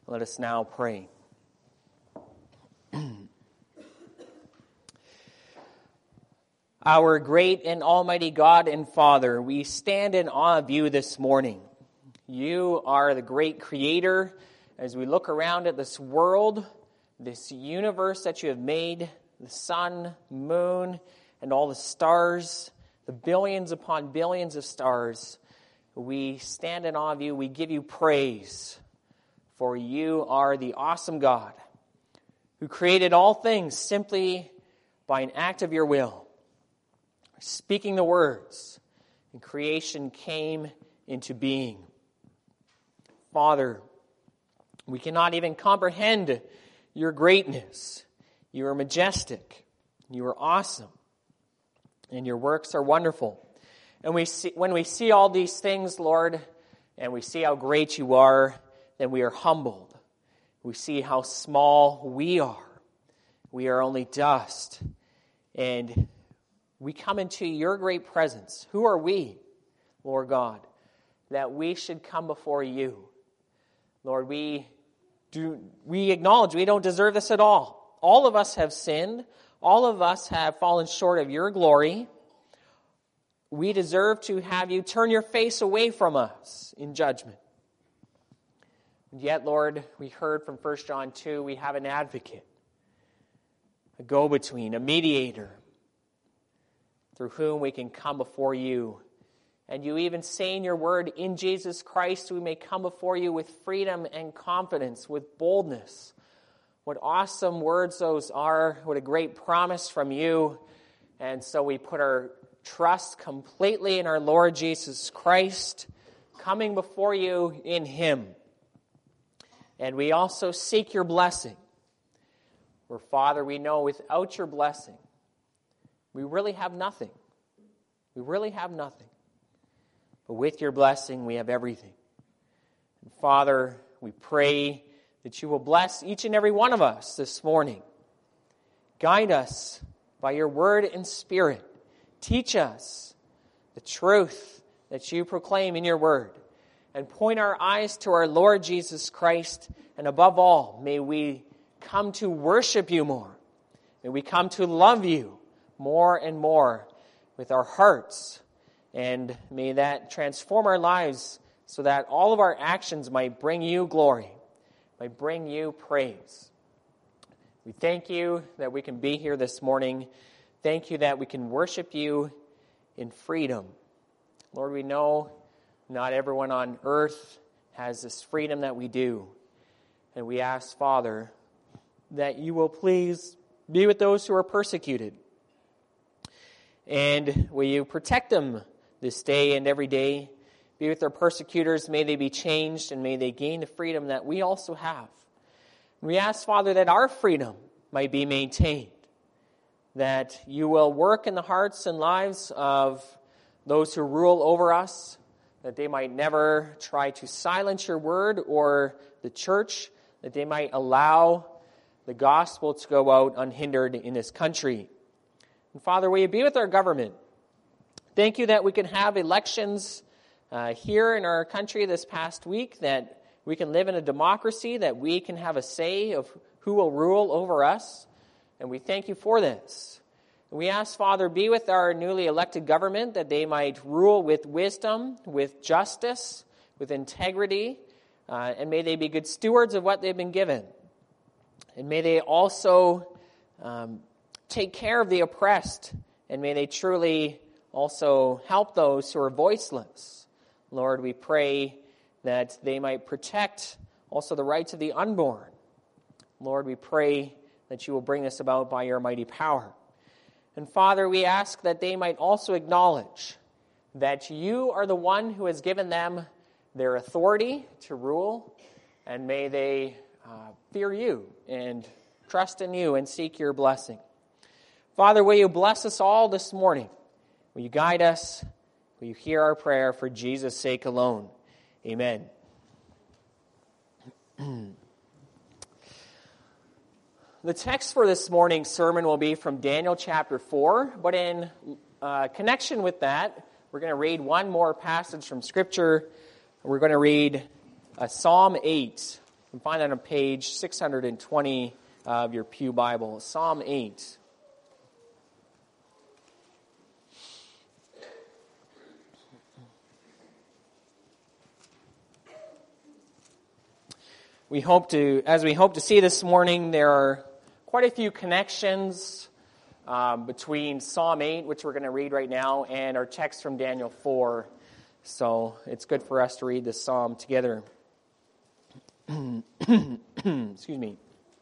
Let us now pray. Our great and almighty God and Father, we stand in awe of you this morning. You are the great creator. As we look around at this world, this universe that you have made, the sun, moon, and all the stars, the billions upon billions of stars, we stand in awe of you. We give you praise. For you are the awesome God who created all things simply by an act of your will. Speaking the words, and creation came into being. Father, we cannot even comprehend your greatness. You are majestic. You are awesome. And your works are wonderful. And when we see all these things, Lord, and we see how great you are, then we are humbled. We see how small we are. We are only dust. And we come into your great presence. Who are we, Lord God, that we should come before you? Lord, we acknowledge we don't deserve this at all. All of us have sinned. All of us have fallen short of your glory. We deserve to have you turn your face away from us in judgment. And yet, Lord, we heard from 1 John 2, we have an advocate, a go-between, a mediator, through whom we can come before you. And you even say in your word, in Jesus Christ, we may come before you with freedom and confidence, with boldness. What awesome words those are. What a great promise from you. And so we put our trust completely in our Lord Jesus Christ, coming before you in him. And we also seek your blessing. For Father, we know without your blessing, we really have nothing. We really have nothing. But with your blessing, we have everything. And Father, we pray that you will bless each and every one of us this morning. Guide us by your word and spirit. Teach us the truth that you proclaim in your word. And point our eyes to our Lord Jesus Christ. And above all, may we come to worship you more. May we come to love you more and more with our hearts. And may that transform our lives so that all of our actions might bring you glory, might bring you praise. We thank you that we can be here this morning. Thank you that we can worship you in freedom. Lord, we know not everyone on earth has this freedom that we do. And we ask, Father, that you will please be with those who are persecuted. And will you protect them this day and every day? Be with their persecutors. May they be changed and may they gain the freedom that we also have. We ask, Father, that our freedom might be maintained. That you will work in the hearts and lives of those who rule over us. That they might never try to silence your word or the church. That they might allow the gospel to go out unhindered in this country. And Father, will you be with our government? Thank you that we can have elections here in our country this past week, that we can live in a democracy, that we can have a say of who will rule over us. And we thank you for this. And we ask, Father, be with our newly elected government, that they might rule with wisdom, with justice, with integrity, and may they be good stewards of what they've been given. And may they also take care of the oppressed, and may they truly also help those who are voiceless. Lord, we pray that they might protect also the rights of the unborn. Lord, we pray that you will bring this about by your mighty power. And Father, we ask that they might also acknowledge that you are the one who has given them their authority to rule, and may they fear you and trust in you and seek your blessing. Father, will you bless us all this morning? Will you guide us? Will you hear our prayer for Jesus' sake alone? Amen. The text for this morning's sermon will be from Daniel chapter 4, but in connection with that, we're going to read one more passage from Scripture. We're going to read Psalm 8. You can find that on page 620 of your Pew Bible, Psalm 8. As we hope to see this morning, there are quite a few connections between Psalm 8, which we're going to read right now, and our text from Daniel 4. So it's good for us to read this psalm together. Excuse me.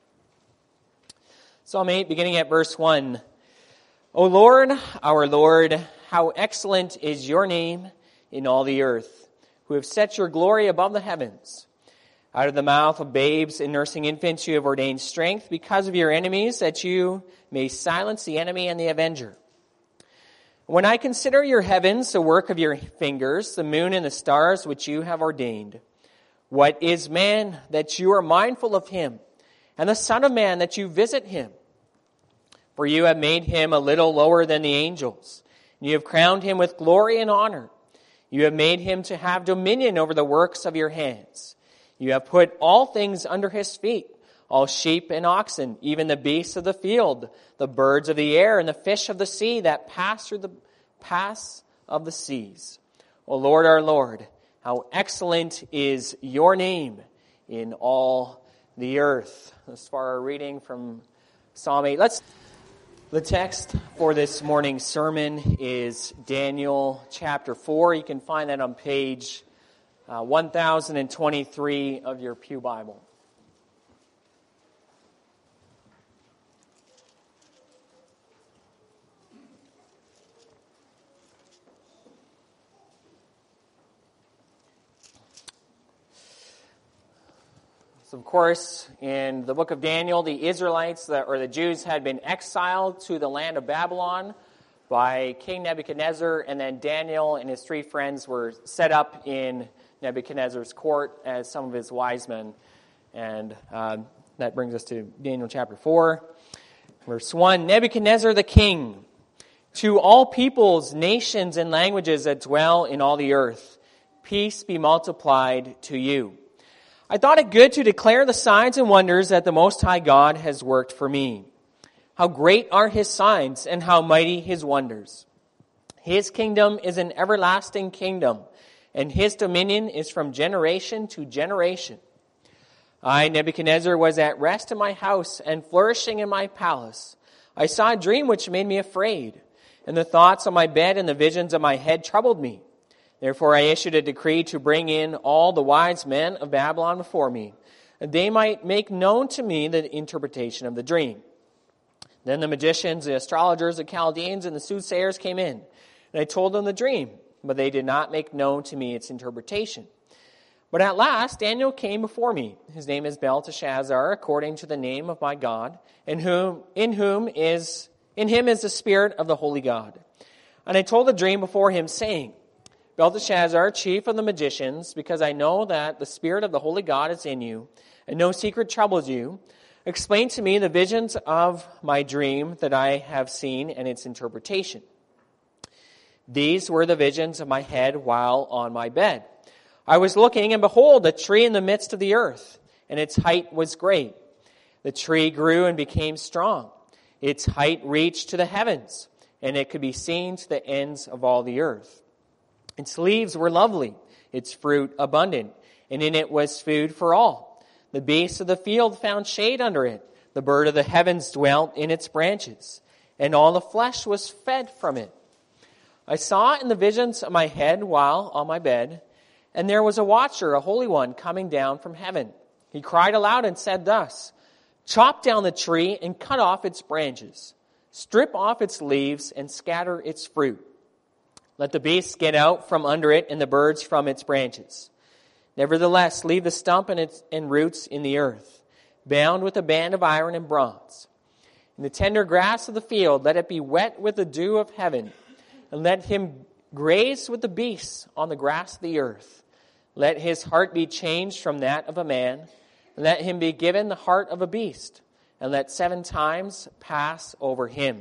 Psalm 8, beginning at verse 1. O Lord, our Lord, how excellent is your name in all the earth, who have set your glory above the heavens. Out of the mouth of babes and nursing infants you have ordained strength because of your enemies, that you may silence the enemy and the avenger. When I consider your heavens, the work of your fingers, the moon and the stars which you have ordained, what is man that you are mindful of him, and the Son of Man that you visit him? For you have made him a little lower than the angels, and you have crowned him with glory and honor. You have made him to have dominion over the works of your hands. You have put all things under his feet, all sheep and oxen, even the beasts of the field, the birds of the air, and the fish of the sea that pass through the paths of the seas. O Lord, our Lord, how excellent is your name in all the earth. As far as reading from Psalm 8. The text for this morning's sermon is Daniel chapter 4. You can find that on page 1023 of your Pew Bible. So, of course, in the book of Daniel, the Israelites, or the Jews, had been exiled to the land of Babylon by King Nebuchadnezzar, and then Daniel and his three friends were set up in Nebuchadnezzar's court as some of his wise men. And that brings us to Daniel chapter 4, verse 1. Nebuchadnezzar the king, to all peoples, nations, and languages that dwell in all the earth, peace be multiplied to you. I thought it good to declare the signs and wonders that the Most High God has worked for me. How great are his signs and how mighty his wonders. His kingdom is an everlasting kingdom, and his dominion is from generation to generation. I, Nebuchadnezzar, was at rest in my house and flourishing in my palace. I saw a dream which made me afraid, and the thoughts on my bed and the visions of my head troubled me. Therefore I issued a decree to bring in all the wise men of Babylon before me, that they might make known to me the interpretation of the dream. Then the magicians, the astrologers, the Chaldeans, and the soothsayers came in, and I told them the dream, but they did not make known to me its interpretation. But at last Daniel came before me. His name is Belteshazzar, according to the name of my God, in him is the spirit of the holy God. And I told the dream before him, saying, Belteshazzar, chief of the magicians, because I know that the spirit of the holy God is in you, and no secret troubles you, explain to me the visions of my dream that I have seen and its interpretation. These were the visions of my head while on my bed. I was looking, and behold, a tree in the midst of the earth, and its height was great. The tree grew and became strong. Its height reached to the heavens, and it could be seen to the ends of all the earth. Its leaves were lovely, its fruit abundant, and in it was food for all. The beasts of the field found shade under it. The bird of the heavens dwelt in its branches, and all the flesh was fed from it. I saw in the visions of my head while on my bed, and there was a watcher, a holy one, coming down from heaven. He cried aloud and said thus, Chop down the tree and cut off its branches. Strip off its leaves and scatter its fruit. Let the beasts get out from under it and the birds from its branches. Nevertheless, leave the stump and roots in the earth, bound with a band of iron and bronze. In the tender grass of the field, let it be wet with the dew of heaven, and let him graze with the beasts on the grass of the earth. Let his heart be changed from that of a man, and let him be given the heart of a beast, and let 7 times pass over him.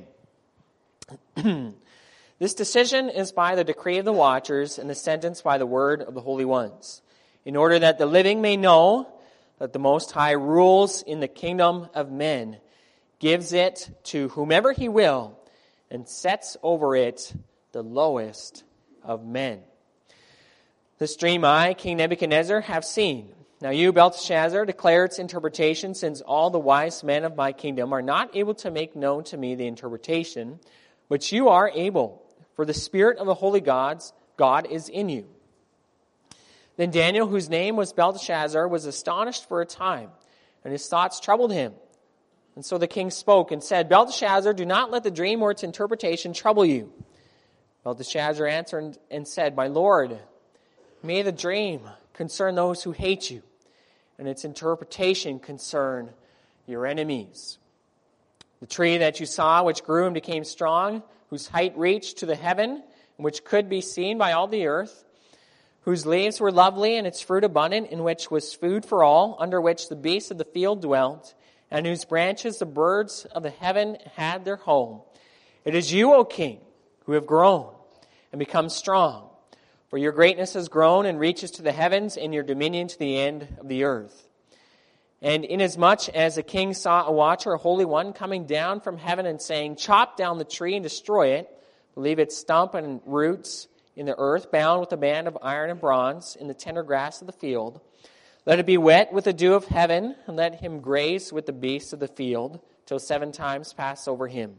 This decision is by the decree of the watchers, and the sentence by the word of the holy ones, in order that the living may know that the Most High rules in the kingdom of men, gives it to whomever he will, and sets over it the lowest of men. This dream I, King Nebuchadnezzar, have seen. Now you, Belteshazzar, declare its interpretation, since all the wise men of my kingdom are not able to make known to me the interpretation, but you are able, for the Spirit of the holy God is in you. Then Daniel, whose name was Belteshazzar, was astonished for a time, and his thoughts troubled him. And so the king spoke and said, Belteshazzar, do not let the dream or its interpretation trouble you. Belteshazzar answered and said, My lord, may the dream concern those who hate you, and its interpretation concern your enemies. The tree that you saw, which grew and became strong, whose height reached to the heaven, and which could be seen by all the earth, whose leaves were lovely and its fruit abundant, in which was food for all, under which the beasts of the field dwelt, and whose branches the birds of the heaven had their home. It is you, O king, who have grown and become strong. For your greatness has grown and reaches to the heavens, and your dominion to the end of the earth. And inasmuch as the king saw a watcher, a holy one, coming down from heaven and saying, Chop down the tree and destroy it, leave its stump and roots in the earth, bound with a band of iron and bronze in the tender grass of the field. Let it be wet with the dew of heaven, and let him graze with the beasts of the field, till 7 times pass over him.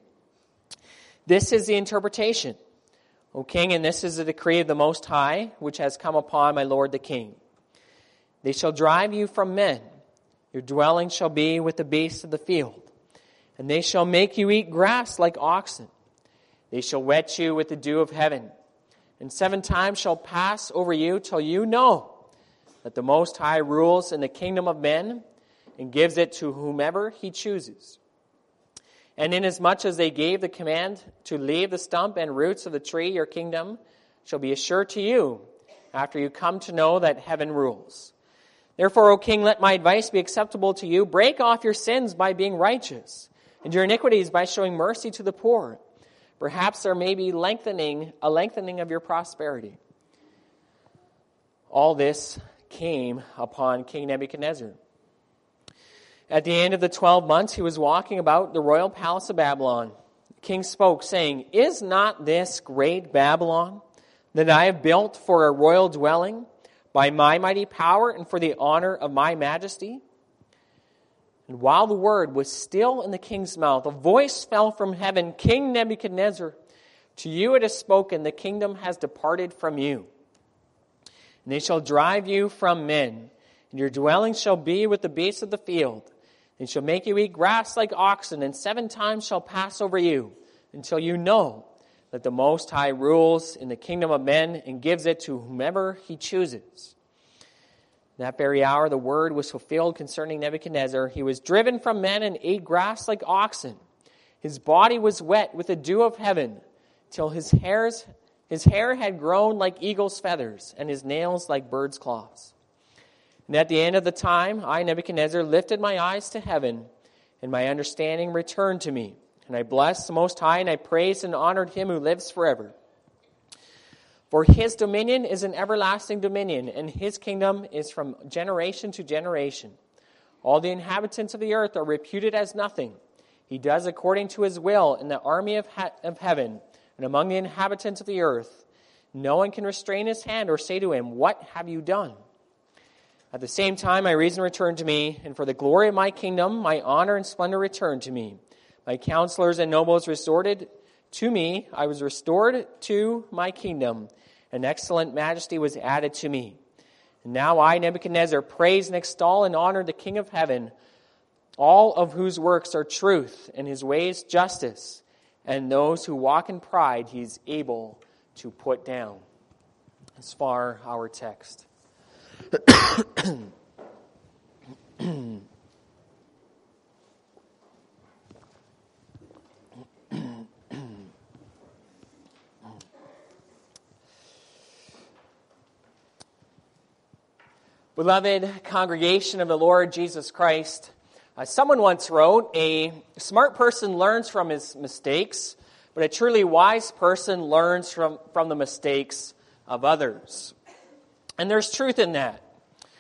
This is the interpretation, O king, and this is the decree of the Most High, which has come upon my lord the king. They shall drive you from men. Your dwelling shall be with the beasts of the field. And they shall make you eat grass like oxen. They shall wet you with the dew of heaven. And 7 times shall pass over you till you know that the Most High rules in the kingdom of men and gives it to whomever he chooses. And inasmuch as they gave the command to leave the stump and roots of the tree, your kingdom shall be assured to you after you come to know that heaven rules. Therefore, O king, let my advice be acceptable to you. Break off your sins by being righteous, and your iniquities by showing mercy to the poor. Perhaps there may be a lengthening of your prosperity. All this came upon King Nebuchadnezzar. At the end of the 12 months, he was walking about the royal palace of Babylon. The king spoke, saying, Is not this great Babylon that I have built for a royal dwelling by my mighty power and for the honor of my majesty? And while the word was still in the king's mouth, a voice fell from heaven, King Nebuchadnezzar, to you it is spoken, the kingdom has departed from you. And they shall drive you from men, and your dwelling shall be with the beasts of the field. They shall make you eat grass like oxen, and 7 times shall pass over you, until you know that the Most High rules in the kingdom of men and gives it to whomever he chooses. That very hour the word was fulfilled concerning Nebuchadnezzar. He was driven from men and ate grass like oxen. His body was wet with the dew of heaven, till his hair had grown like eagle's feathers, and his nails like bird's claws. And at the end of the time, I, Nebuchadnezzar, lifted my eyes to heaven, and my understanding returned to me. And I blessed the Most High, and I praised and honored him who lives forever. For his dominion is an everlasting dominion, and his kingdom is from generation to generation. All the inhabitants of the earth are reputed as nothing. He does according to his will in the army of heaven and among the inhabitants of the earth. No one can restrain his hand or say to him, What have you done? At the same time, my reason returned to me, and for the glory of my kingdom, my honor and splendor returned to me. My counselors and nobles resorted to me. I was restored to my kingdom, and excellent majesty was added to me. And now I, Nebuchadnezzar, praise and extol and honor the King of heaven, all of whose works are truth, and his ways justice, and those who walk in pride he is able to put down. As far our text. Beloved congregation of the Lord Jesus Christ, someone once wrote, a smart person learns from his mistakes, but a truly wise person learns from the mistakes of others. And there's truth in that.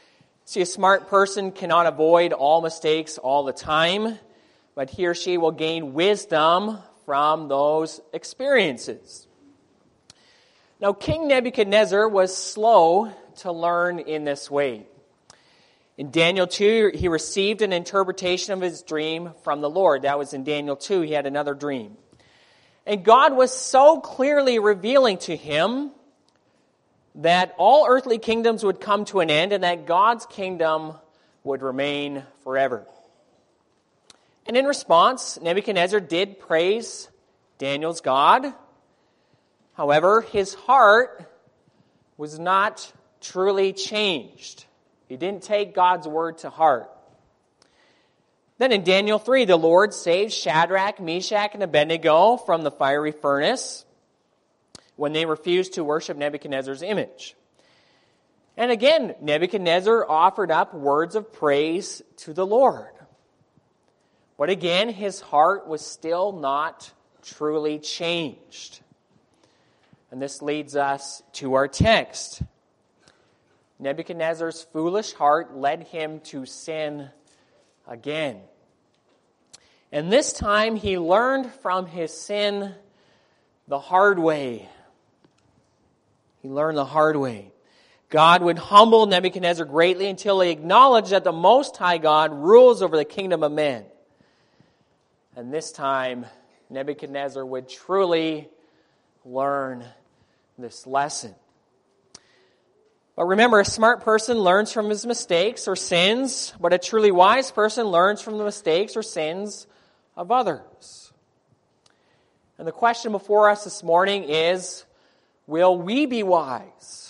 See, a smart person cannot avoid all mistakes all the time, but he or she will gain wisdom from those experiences. Now, King Nebuchadnezzar was slow to learn in this way. In Daniel 2, he received an interpretation of his dream from the Lord. That was in Daniel 2, he had another dream. And God was so clearly revealing to him that all earthly kingdoms would come to an end and that God's kingdom would remain forever. And in response, Nebuchadnezzar did praise Daniel's God. However, his heart was not truly changed. He didn't take God's word to heart. Then in Daniel 3, the Lord saved Shadrach, Meshach, and Abednego from the fiery furnace when they refused to worship Nebuchadnezzar's image. And again, Nebuchadnezzar offered up words of praise to the Lord. But again, his heart was still not truly changed. And this leads us to our text. Nebuchadnezzar's foolish heart led him to sin again. And this time he learned from his sin the hard way. He learned the hard way. God would humble Nebuchadnezzar greatly until he acknowledged that the Most High God rules over the kingdom of men. And this time, Nebuchadnezzar would truly learn this lesson. But remember, a smart person learns from his mistakes or sins, but a truly wise person learns from the mistakes or sins of others. And the question before us this morning is, will we be wise?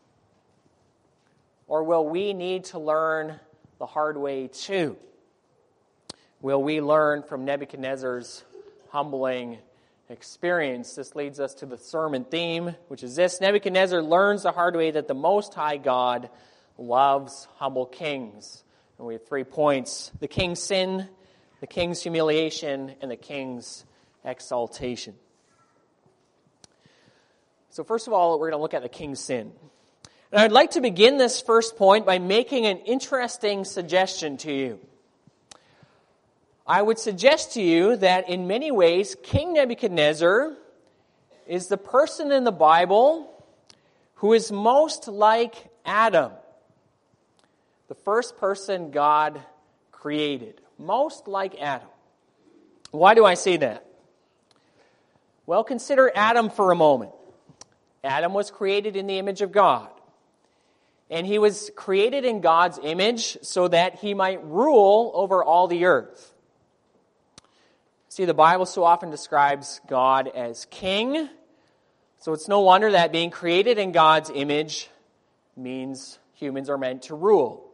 Or will we need to learn the hard way too? Will we learn from Nebuchadnezzar's humbling experience? This leads us to the sermon theme, which is this: Nebuchadnezzar learns the hard way that the Most High God loves humble kings. And we have 3 points: the king's sin, the king's humiliation, and the king's exaltation. So first of all, we're going to look at the king's sin. And I'd like to begin this first point by making an interesting suggestion to you. I would suggest to you that in many ways, King Nebuchadnezzar is the person in the Bible who is most like Adam, the first person God created. Most like Adam. Why do I say that? Well, consider Adam for a moment. Adam was created in the image of God. And he was created in God's image so that he might rule over all the earth. See, the Bible so often describes God as king, so it's no wonder that being created in God's image means humans are meant to rule.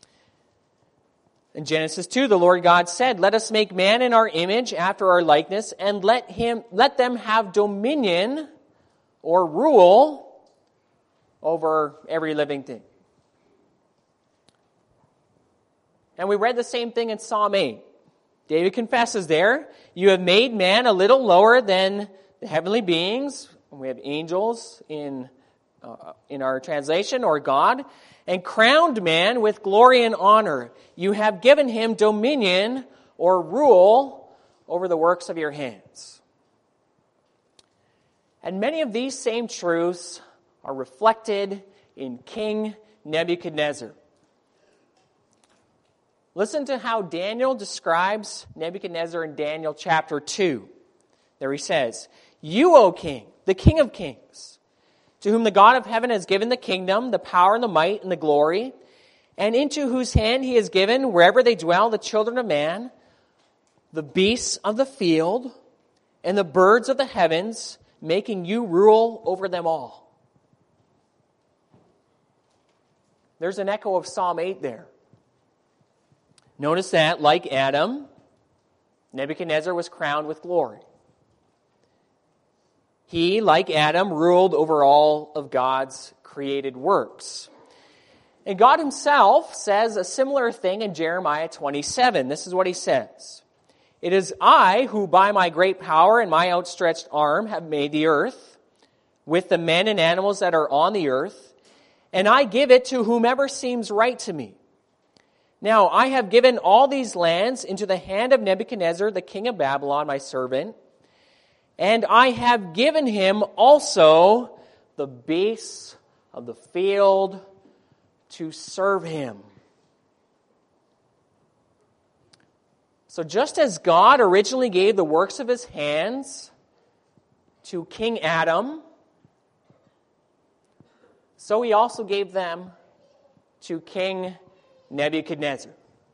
In Genesis 2, the Lord God said, "Let us make man in our image, after our likeness, and let them have dominion or rule over every living thing." And we read the same thing in Psalm 8. David confesses there, "You have made man a little lower than the heavenly beings." We have angels in our translation, or God. "And crowned man with glory and honor. You have given him dominion or rule over the works of your hands." And many of these same truths are reflected in King Nebuchadnezzar. Listen to how Daniel describes Nebuchadnezzar in Daniel chapter 2. There he says, "You, O king, the king of kings, to whom the God of heaven has given the kingdom, the power and the might and the glory, and into whose hand he has given, wherever they dwell, the children of man, the beasts of the field, and the birds of the heavens, making you rule over them all." There's an echo of Psalm 8 there. Notice that, like Adam, Nebuchadnezzar was crowned with glory. He, like Adam, ruled over all of God's created works. And God himself says a similar thing in Jeremiah 27. This is what he says: "It is I who by my great power and my outstretched arm have made the earth, with the men and animals that are on the earth, and I give it to whomever seems right to me. Now I have given all these lands into the hand of Nebuchadnezzar, the king of Babylon, my servant, and I have given him also the beasts of the field to serve him. So just as God originally gave the works of his hands to King Adam, so he also gave them to King Nebuchadnezzar.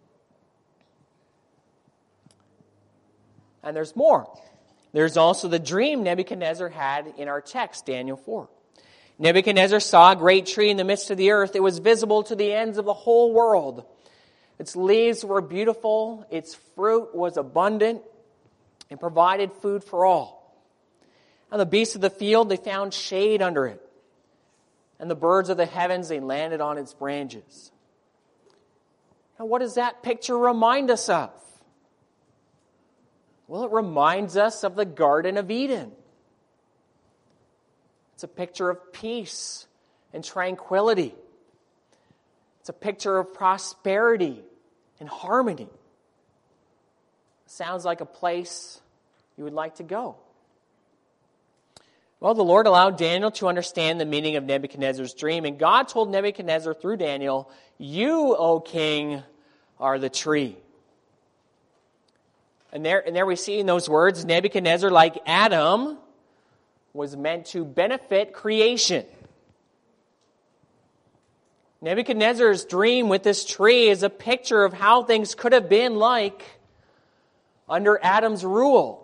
And there's more. There's also the dream Nebuchadnezzar had in our text, Daniel 4. Nebuchadnezzar saw a great tree in the midst of the earth. It was visible to the ends of the whole world. Its leaves were beautiful, its fruit was abundant, and provided food for all. And the beasts of the field, they found shade under it. And the birds of the heavens, they landed on its branches. Now, what does that picture remind us of? Well, it reminds us of the Garden of Eden. It's a picture of peace and tranquility. It's a picture of prosperity and harmony. Sounds like a place you would like to go. Well, the Lord allowed Daniel to understand the meaning of Nebuchadnezzar's dream, and God told Nebuchadnezzar through Daniel, "You, O king, are the tree." And there we see in those words, Nebuchadnezzar, like Adam, was meant to benefit creation. Nebuchadnezzar's dream with this tree is a picture of how things could have been like under Adam's rule.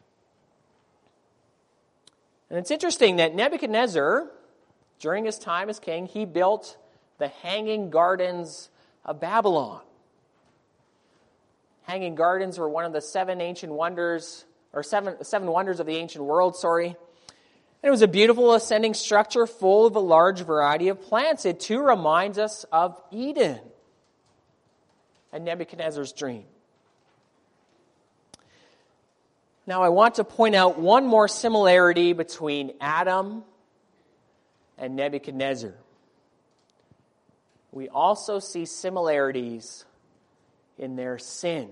And it's interesting that Nebuchadnezzar, during his time as king, he built the Hanging Gardens of Babylon. Hanging Gardens were one of the seven wonders of the ancient world, And it was a beautiful ascending structure full of a large variety of plants. It too reminds us of Eden and Nebuchadnezzar's dream. Now I want to point out one more similarity between Adam and Nebuchadnezzar. We also see similarities in their sin.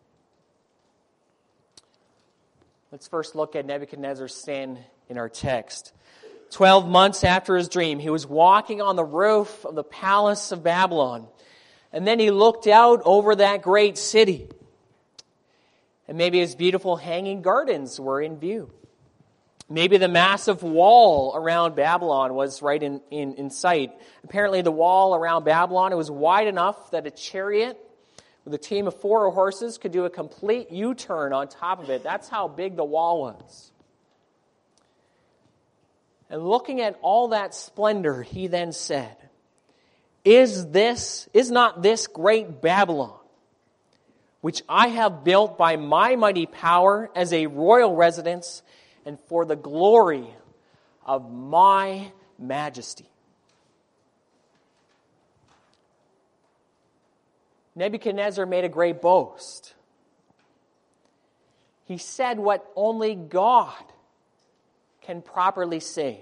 Let's first look at Nebuchadnezzar's sin in our text. 12 months after his dream, he was walking on the roof of the palace of Babylon. And then he looked out over that great city. And maybe his beautiful hanging gardens were in view. Maybe the massive wall around Babylon was right in sight. Apparently the wall around Babylon, it was wide enough that a chariot with a team of 4 horses could do a complete U-turn on top of it. That's how big the wall was. And looking at all that splendor, he then said, Is not this great Babylon, which I have built by my mighty power as a royal residence and for the glory of my majesty? Nebuchadnezzar made a great boast. He said what only God can properly say.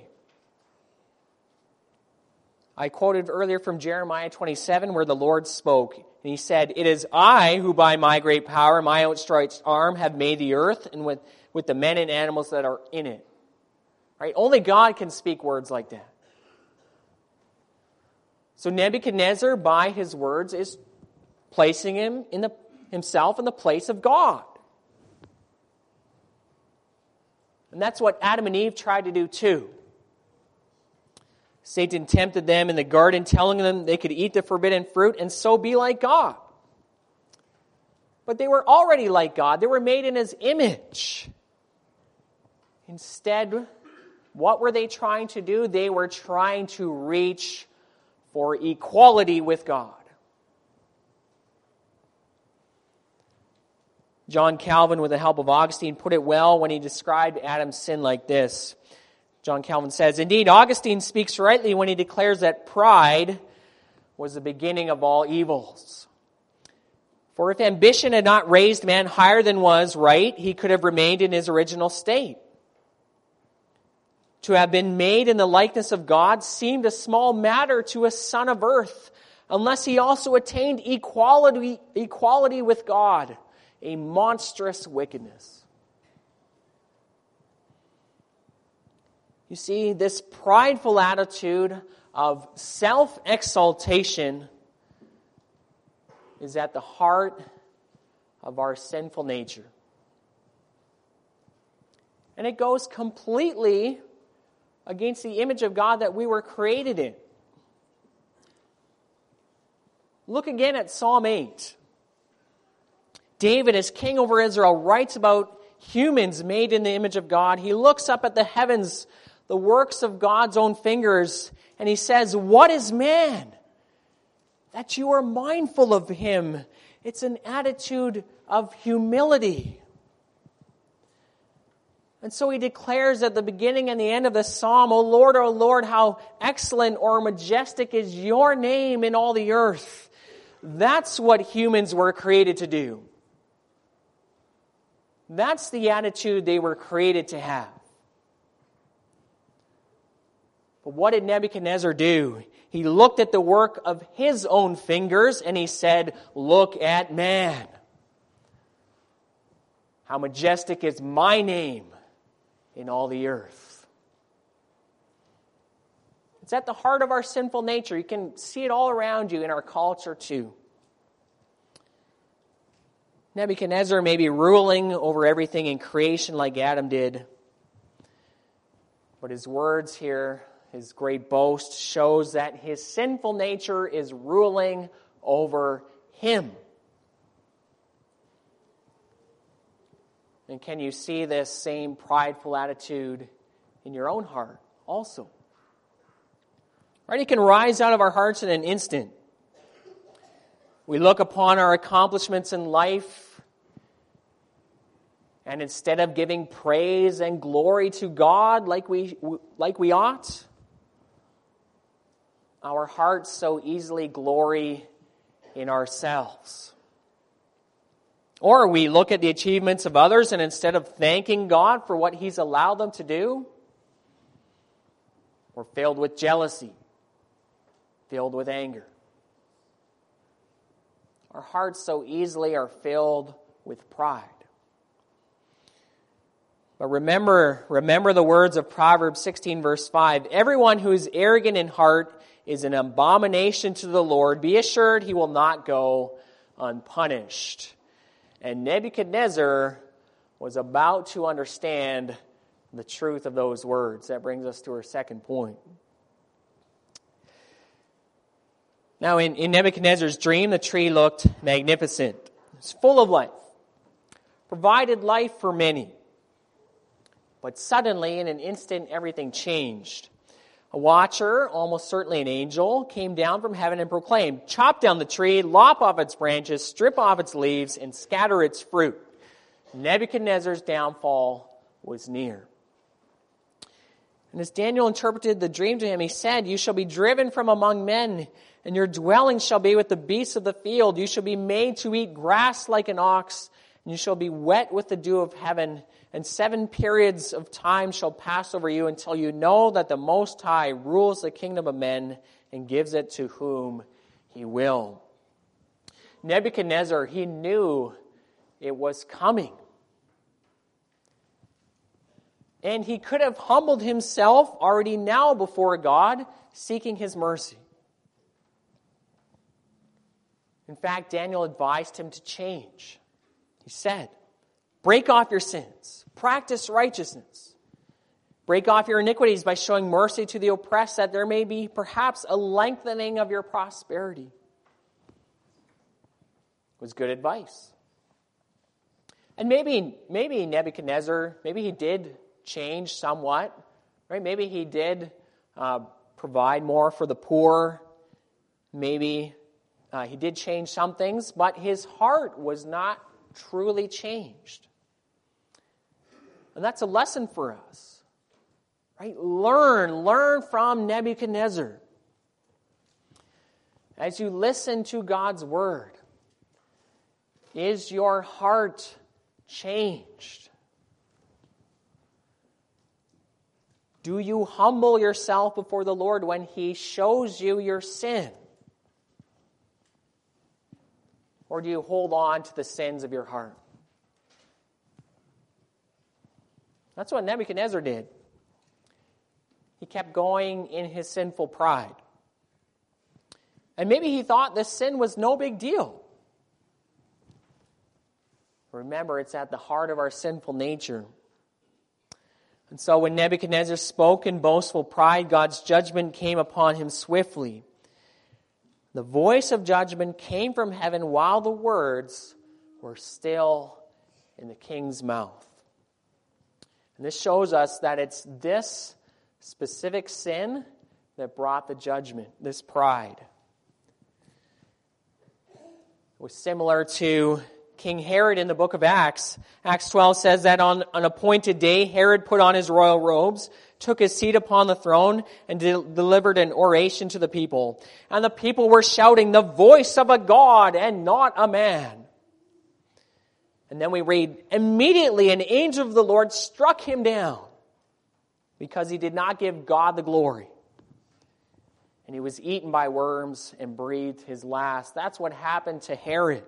I quoted earlier from Jeremiah 27 where the Lord spoke. And he said, "It is I who by my great power and my outstretched arm have made the earth and with the men and animals that are in it." Right? Only God can speak words like that. So Nebuchadnezzar, by his words, is placing himself in the place of God. And that's what Adam and Eve tried to do too. Satan tempted them in the garden, telling them they could eat the forbidden fruit and so be like God. But they were already like God. They were made in his image. Instead, what were they trying to do? They were trying to reach for equality with God. John Calvin, with the help of Augustine, put it well when he described Adam's sin like this. John Calvin says, "Indeed, Augustine speaks rightly when he declares that pride was the beginning of all evils. For if ambition had not raised man higher than was right, he could have remained in his original state. To have been made in the likeness of God seemed a small matter to a son of earth, unless he also attained equality with God, a monstrous wickedness. You see, this prideful attitude of self-exaltation is at the heart of our sinful nature. And it goes completely against the image of God that we were created in. Look again at Psalm 8. David, as king over Israel, writes about humans made in the image of God. He looks up at the heavens, the works of God's own fingers, and he says, "What is man that you are mindful of him?" It's an attitude of humility. And so he declares at the beginning and the end of the psalm, O Lord, how excellent or majestic is your name in all the earth." That's what humans were created to do. That's the attitude they were created to have. But what did Nebuchadnezzar do? He looked at the work of his own fingers and he said, "Look at man. How majestic is my name in all the earth." It's at the heart of our sinful nature. You can see it all around you in our culture too. Nebuchadnezzar may be ruling over everything in creation like Adam did, but his words here, his great boast, shows that his sinful nature is ruling over him. And can you see this same prideful attitude in your own heart also? Right? It can rise out of our hearts in an instant. We look upon our accomplishments in life, and instead of giving praise and glory to God like we ought, our hearts so easily glory in ourselves. Or we look at the achievements of others, and instead of thanking God for what He's allowed them to do, we're filled with jealousy, filled with anger. Our hearts so easily are filled with pride. But remember the words of Proverbs 16, verse 5. Everyone who is arrogant in heart is an abomination to the Lord. Be assured he will not go unpunished. And Nebuchadnezzar was about to understand the truth of those words. That brings us to our second point. Now, in Nebuchadnezzar's dream, the tree looked magnificent. It's full of life, provided life for many. But suddenly, in an instant, everything changed. A watcher, almost certainly an angel, came down from heaven and proclaimed, "Chop down the tree, lop off its branches, strip off its leaves, and scatter its fruit." Nebuchadnezzar's downfall was near. And as Daniel interpreted the dream to him, he said, "You shall be driven from among men, and your dwelling shall be with the beasts of the field. You shall be made to eat grass like an ox, and you shall be wet with the dew of heaven. And 7 periods of time shall pass over you until you know that the Most High rules the kingdom of men and gives it to whom He will." Nebuchadnezzar, he knew it was coming. And he could have humbled himself already now before God, seeking His mercy. In fact, Daniel advised him to change. He said, "Break off your sins. Practice righteousness. Break off your iniquities by showing mercy to the oppressed, that there may be perhaps a lengthening of your prosperity." It was good advice. And maybe Nebuchadnezzar, maybe he did change somewhat, right? Maybe he did provide more for the poor. Maybe he did change some things, but his heart was not truly changed. And that's a lesson for us, right? Learn from Nebuchadnezzar. As you listen to God's word, is your heart changed? Do you humble yourself before the Lord when He shows you your sin? Or do you hold on to the sins of your heart? That's what Nebuchadnezzar did. He kept going in his sinful pride. And maybe he thought this sin was no big deal. Remember, it's at the heart of our sinful nature. And so when Nebuchadnezzar spoke in boastful pride, God's judgment came upon him swiftly. The voice of judgment came from heaven while the words were still in the king's mouth. And this shows us that it's this specific sin that brought the judgment, this pride. It was similar to King Herod in the book of Acts. Acts 12 says that on an appointed day, Herod put on his royal robes, took his seat upon the throne, and delivered an oration to the people. And the people were shouting, "The voice of a God and not a man." And then we read, "Immediately an angel of the Lord struck him down because he did not give God the glory. And he was eaten by worms and breathed his last." That's what happened to Herod.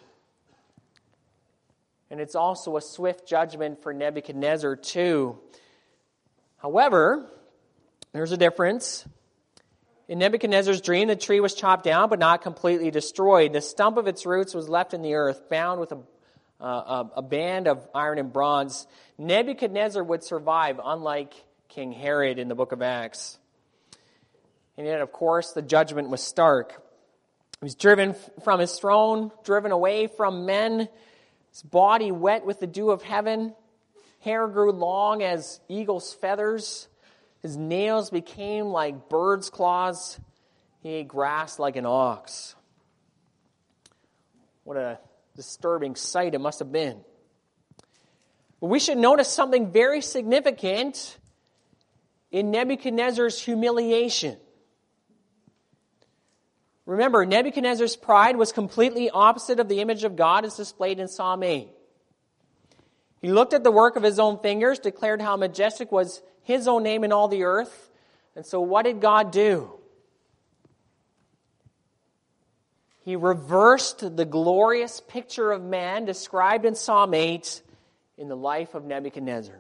And it's also a swift judgment for Nebuchadnezzar too. However, there's a difference. In Nebuchadnezzar's dream, the tree was chopped down but not completely destroyed. The stump of its roots was left in the earth, bound with a band of iron and bronze. Nebuchadnezzar would survive, unlike King Herod in the book of Acts. And yet, of course, the judgment was stark. He was driven from his throne, driven away from men, his body wet with the dew of heaven. Hair grew long as eagle's feathers. His nails became like bird's claws. He ate grass like an ox. What a disturbing sight it must have been. But we should notice something very significant in Nebuchadnezzar's humiliation. Remember, Nebuchadnezzar's pride was completely opposite of the image of God as displayed in Psalm 8. He looked at the work of his own fingers, declared how majestic was his own name in all the earth. And so what did God do? He reversed the glorious picture of man described in Psalm 8 in the life of Nebuchadnezzar.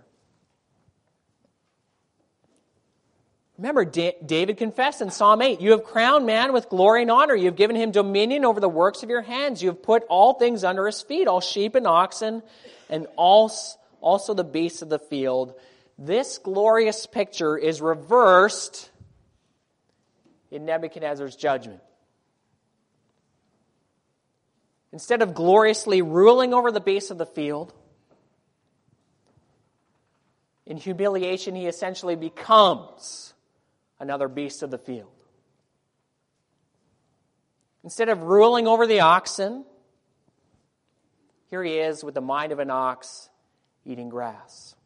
Remember, David confessed in Psalm 8, "You have crowned man with glory and honor. You have given him dominion over the works of your hands. You have put all things under his feet, all sheep and oxen, and also the beasts of the field." This glorious picture is reversed in Nebuchadnezzar's judgment. Instead of gloriously ruling over the beasts of the field, in humiliation he essentially becomes another beast of the field. Instead of ruling over the oxen, here he is with the mind of an ox eating grass.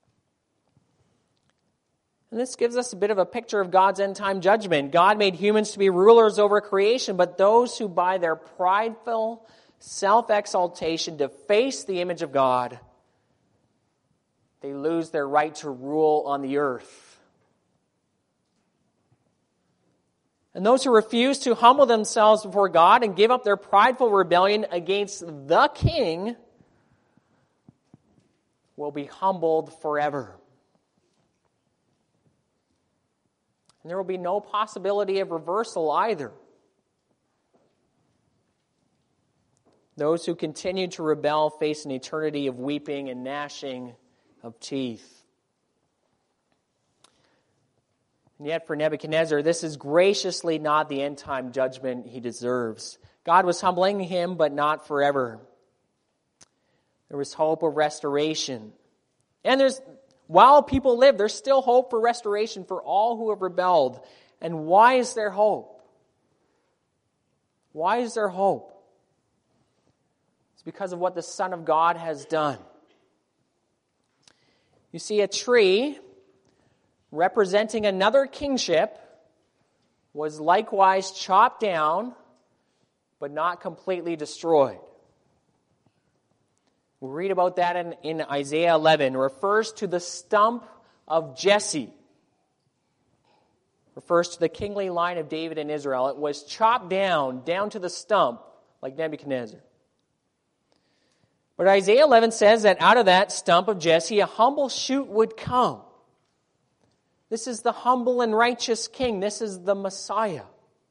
And this gives us a bit of a picture of God's end-time judgment. God made humans to be rulers over creation, but those who by their prideful self-exaltation deface the image of God, they lose their right to rule on the earth. And those who refuse to humble themselves before God and give up their prideful rebellion against the king will be humbled forever. And there will be no possibility of reversal either. Those who continue to rebel face an eternity of weeping and gnashing of teeth. And yet for Nebuchadnezzar, this is graciously not the end-time judgment he deserves. God was humbling him, but not forever. There was hope of restoration. And while people live, there's still hope for restoration for all who have rebelled. And why is there hope? Why is there hope? It's because of what the Son of God has done. You see, a tree representing another kingship was likewise chopped down, but not completely destroyed. We read about that in Isaiah 11. It refers to the stump of Jesse. Refers to the kingly line of David and Israel. It was chopped down to the stump, like Nebuchadnezzar. But Isaiah 11 says that out of that stump of Jesse, a humble shoot would come. This is the humble and righteous king. This is the Messiah.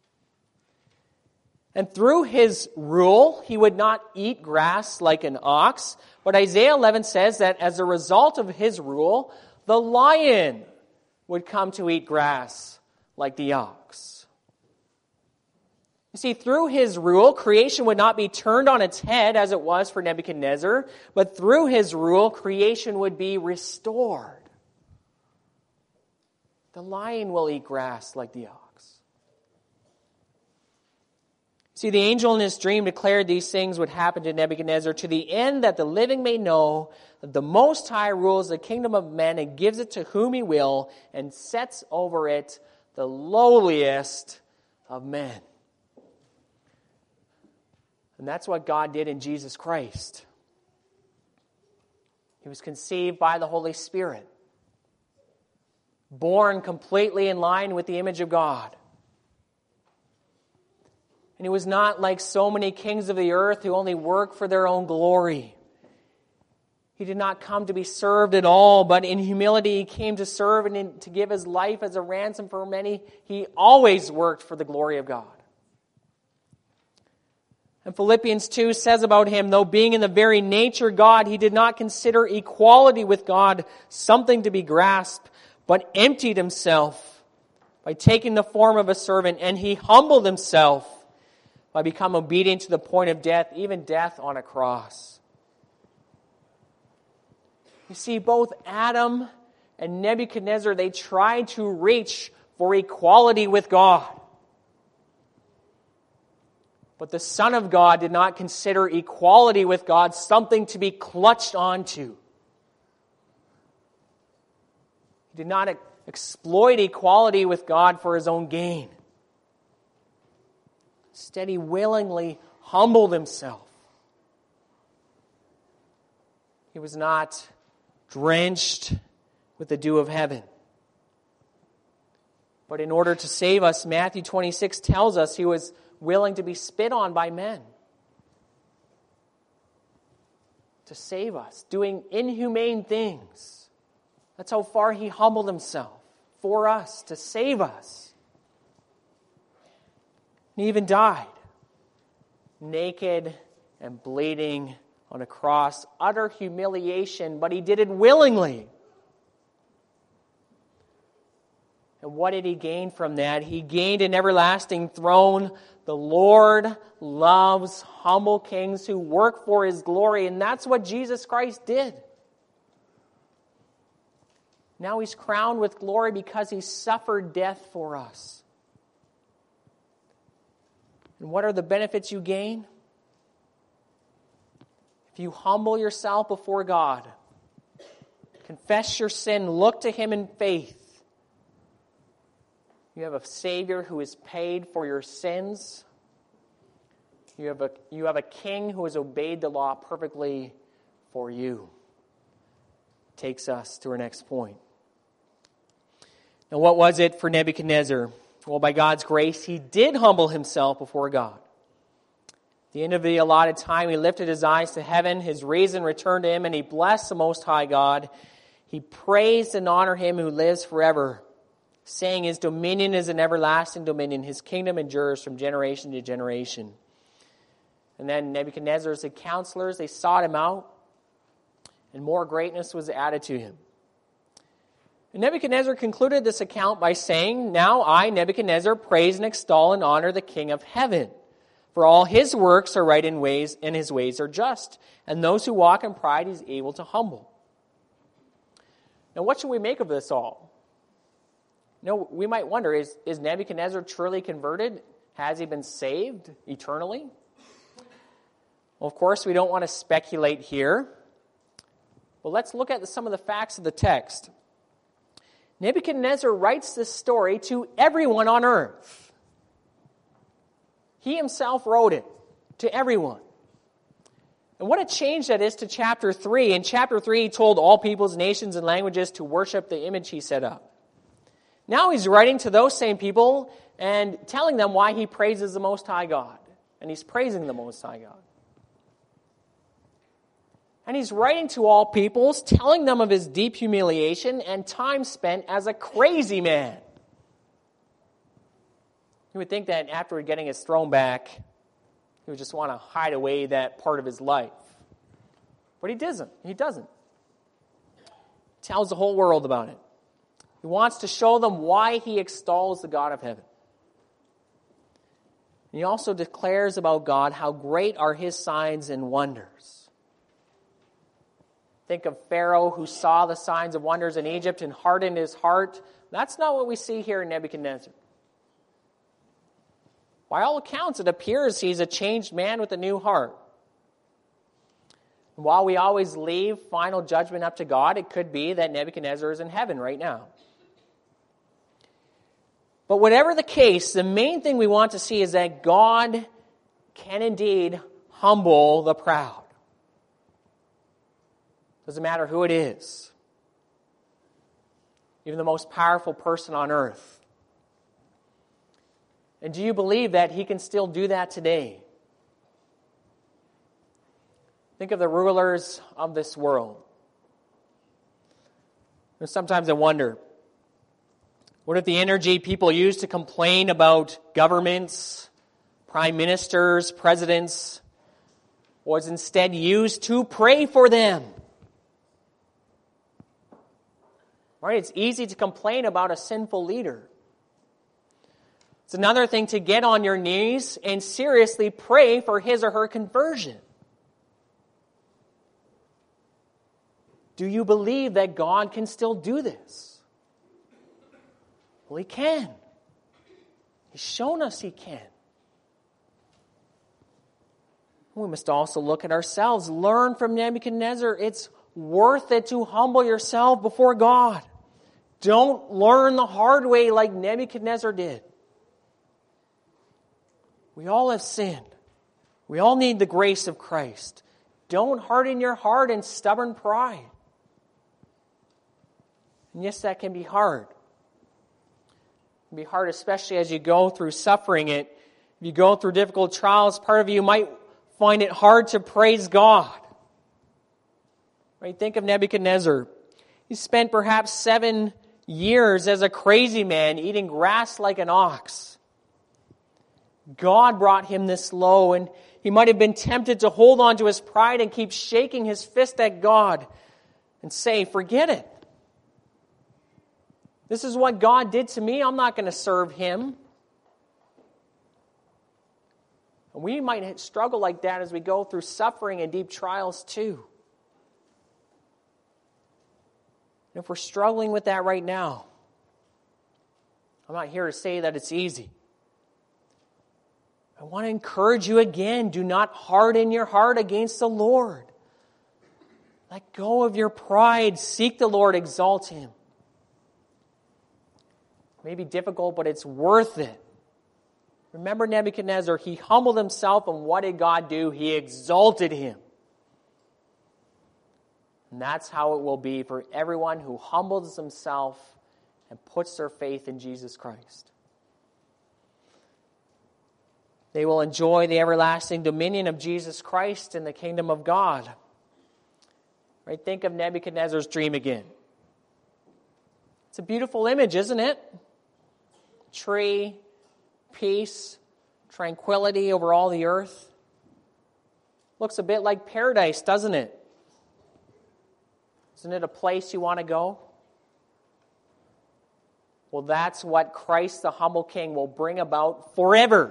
And through his rule, he would not eat grass like an ox. But Isaiah 11 says that as a result of his rule, the lion would come to eat grass like the ox. You see, through his rule, creation would not be turned on its head as it was for Nebuchadnezzar, but through his rule, creation would be restored. The lion will eat grass like the ox. See, the angel in his dream declared these things would happen to Nebuchadnezzar to the end that the living may know that the Most High rules the kingdom of men and gives it to whom he will and sets over it the lowliest of men. And that's what God did in Jesus Christ. He was conceived by the Holy Spirit, born completely in line with the image of God. And he was not like so many kings of the earth who only work for their own glory. He did not come to be served at all, but in humility he came to serve and to give his life as a ransom for many. He always worked for the glory of God. And Philippians 2 says about him, though being in the very nature God, he did not consider equality with God something to be grasped, but emptied himself by taking the form of a servant, and he humbled himself by becoming obedient to the point of death, even death on a cross. You see, both Adam and Nebuchadnezzar, they tried to reach for equality with God. But the Son of God did not consider equality with God something to be clutched onto. He did not exploit equality with God for his own gain. Instead, he willingly humbled himself. He was not drenched with the dew of heaven. But in order to save us, Matthew 26 tells us he was willing to be spit on by men. To save us, doing inhumane things. That's how far he humbled himself for us, to save us. He even died, naked and bleeding on a cross, utter humiliation, but he did it willingly. And what did he gain from that? He gained an everlasting throne. The Lord loves humble kings who work for his glory, and that's what Jesus Christ did. Now he's crowned with glory because he suffered death for us. And what are the benefits you gain? If you humble yourself before God, confess your sin, look to him in faith, you have a Savior who is paid for your sins. You have a king who has obeyed the law perfectly for you. Takes us to our next point. Now, what was it for Nebuchadnezzar? Well, by God's grace, he did humble himself before God. At the end of the allotted time, he lifted his eyes to heaven. His reason returned to him, and he blessed the Most High God. He praised and honored him who lives forever, saying his dominion is an everlasting dominion. His kingdom endures from generation to generation. And then Nebuchadnezzar's counselors, they sought him out, and more greatness was added to him. And Nebuchadnezzar concluded this account by saying, "Now I, Nebuchadnezzar, praise and extol and honor the King of heaven. For all his works are right in ways, and his ways are just. And those who walk in pride he's able to humble." Now what should we make of this all? We might wonder, is Nebuchadnezzar truly converted? Has he been saved eternally? Well, of course, we don't want to speculate here. But let's look at some of the facts of the text. Nebuchadnezzar writes this story to everyone on earth. He himself wrote it to everyone. And what a change that is to chapter 3. In chapter 3, he told all peoples, nations, and languages to worship the image he set up. Now he's writing to those same people and telling them why he praises the Most High God. And he's praising the Most High God. And he's writing to all peoples, telling them of his deep humiliation and time spent as a crazy man. You would think that after getting his throne back, he would just want to hide away that part of his life. But he doesn't. He doesn't. He tells the whole world about it. He wants to show them why he extols the God of heaven. He also declares about God how great are his signs and wonders. Think of Pharaoh who saw the signs of wonders in Egypt and hardened his heart. That's not what we see here in Nebuchadnezzar. By all accounts, it appears he's a changed man with a new heart. And while we always leave final judgment up to God, it could be that Nebuchadnezzar is in heaven right now. But whatever the case, the main thing we want to see is that God can indeed humble the proud. Doesn't matter who it is. Even the most powerful person on earth. And do you believe that he can still do that today? Think of the rulers of this world. And sometimes I wonder, what if the energy people use to complain about governments, prime ministers, presidents, was instead used to pray for them? Right? It's easy to complain about a sinful leader. It's another thing to get on your knees and seriously pray for his or her conversion. Do you believe that God can still do this? Well, he can. He's shown us he can. We must also look at ourselves. Learn from Nebuchadnezzar. It's worth it to humble yourself before God. Don't learn the hard way like Nebuchadnezzar did. We all have sinned. We all need the grace of Christ. Don't harden your heart in stubborn pride. And yes, that can be hard. It can be hard, especially as you go through suffering it. If you go through difficult trials, part of you might find it hard to praise God. Right? Think of Nebuchadnezzar. He spent perhaps 7 years as a crazy man, eating grass like an ox. God brought him this low, and he might have been tempted to hold on to his pride and keep shaking his fist at God and say, forget it. This is what God did to me. I'm not going to serve him. And we might struggle like that as we go through suffering and deep trials too. And if we're struggling with that right now, I'm not here to say that it's easy. I want to encourage you again, do not harden your heart against the Lord. Let go of your pride. Seek the Lord, exalt him. It may be difficult, but it's worth it. Remember Nebuchadnezzar, he humbled himself, and what did God do? He exalted him. And that's how it will be for everyone who humbles himself and puts their faith in Jesus Christ. They will enjoy the everlasting dominion of Jesus Christ in the kingdom of God. Right? Think of Nebuchadnezzar's dream again. It's a beautiful image, isn't it? Tree, peace, tranquility over all the earth. Looks a bit like paradise, doesn't it? Isn't it a place you want to go? Well, that's what Christ, the humble King, will bring about forever.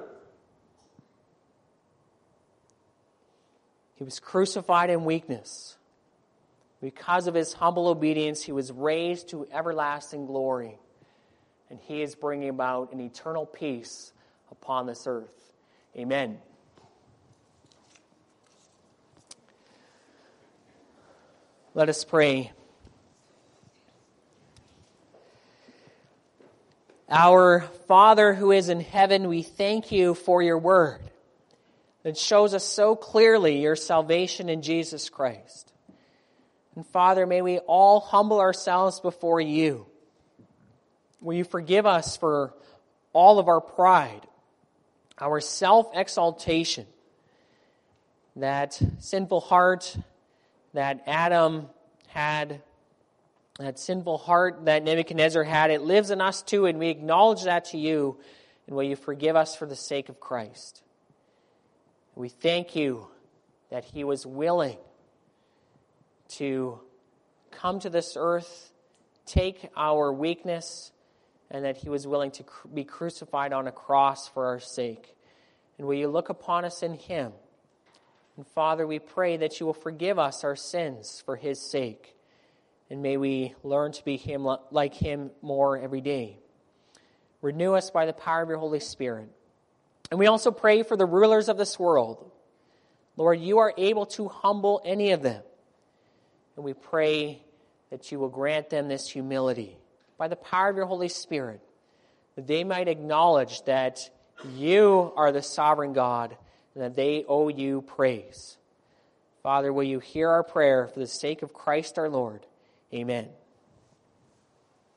He was crucified in weakness. Because of his humble obedience, he was raised to everlasting glory. And he is bringing about an eternal peace upon this earth. Amen. Let us pray. Our Father who is in heaven, we thank you for your word that shows us so clearly your salvation in Jesus Christ. And Father, may we all humble ourselves before you. Will you forgive us for all of our pride, our self-exaltation, that sinful heart, that Adam had, that sinful heart that Nebuchadnezzar had, it lives in us too, and we acknowledge that to you, and will you forgive us for the sake of Christ? We thank you that he was willing to come to this earth, take our weakness, and that he was willing to be crucified on a cross for our sake. And will you look upon us in him? And Father, we pray that you will forgive us our sins for his sake. And may we learn to be like him more every day. Renew us by the power of your Holy Spirit. And we also pray for the rulers of this world. Lord, you are able to humble any of them. And we pray that you will grant them this humility by the power of your Holy Spirit, that they might acknowledge that you are the sovereign God and that they owe you praise. Father, will you hear our prayer for the sake of Christ our Lord? Amen.